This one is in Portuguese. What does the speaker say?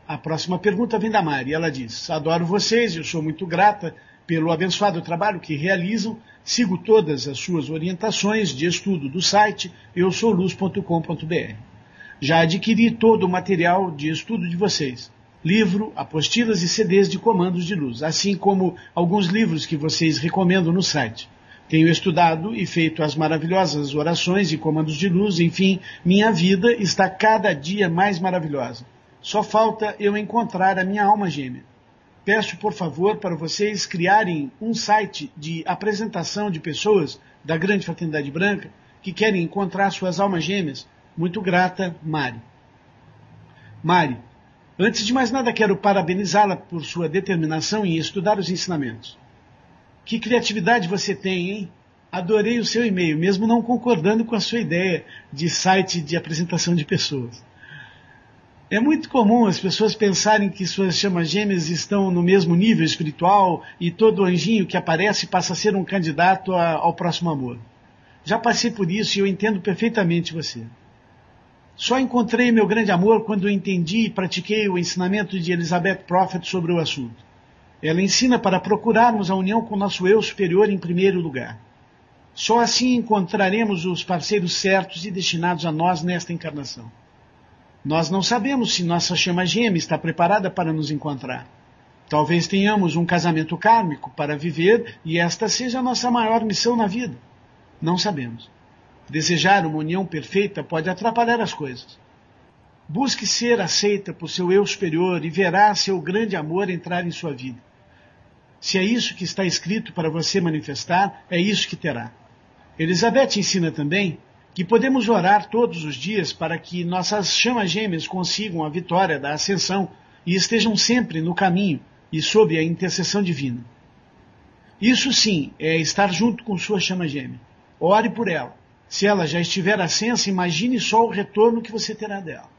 A próxima pergunta vem da Mari. Ela diz: adoro vocês, eu sou muito grata pelo abençoado trabalho que realizam, sigo todas as suas orientações de estudo do site eusouluz.com.br. Já adquiri todo o material de estudo de vocês, livro, apostilas e CDs de comandos de luz, assim como alguns livros que vocês recomendam no site. Tenho estudado e feito as maravilhosas orações e comandos de luz, enfim, minha vida está cada dia mais maravilhosa. Só falta eu encontrar a minha alma gêmea. Peço, por favor, para vocês criarem um site de apresentação de pessoas da Grande Fraternidade Branca que querem encontrar suas almas gêmeas. Muito grata, Mari. Mari, antes de mais nada quero parabenizá-la por sua determinação em estudar os ensinamentos. Que criatividade você tem, hein? Adorei o seu e-mail, mesmo não concordando com a sua ideia de site de apresentação de pessoas. É muito comum as pessoas pensarem que suas chamas gêmeas estão no mesmo nível espiritual e todo anjinho que aparece passa a ser um candidato ao próximo amor. Já passei por isso e eu entendo perfeitamente você. Só encontrei meu grande amor quando entendi e pratiquei o ensinamento de Elizabeth Prophet sobre o assunto. Ela ensina para procurarmos a união com o nosso eu superior em primeiro lugar. Só assim encontraremos os parceiros certos e destinados a nós nesta encarnação. Nós não sabemos se nossa chama gêmea está preparada para nos encontrar. Talvez tenhamos um casamento kármico para viver e esta seja a nossa maior missão na vida. Não sabemos. Desejar uma união perfeita pode atrapalhar as coisas. Busque ser aceita por seu eu superior e verá seu grande amor entrar em sua vida. Se é isso que está escrito para você manifestar, é isso que terá. Elizabeth ensina também que podemos orar todos os dias para que nossas chamas gêmeas consigam a vitória da ascensão e estejam sempre no caminho e sob a intercessão divina. Isso sim é estar junto com sua chama gêmea. Ore por ela. Se ela já estiver ascensa, imagine só o retorno que você terá dela.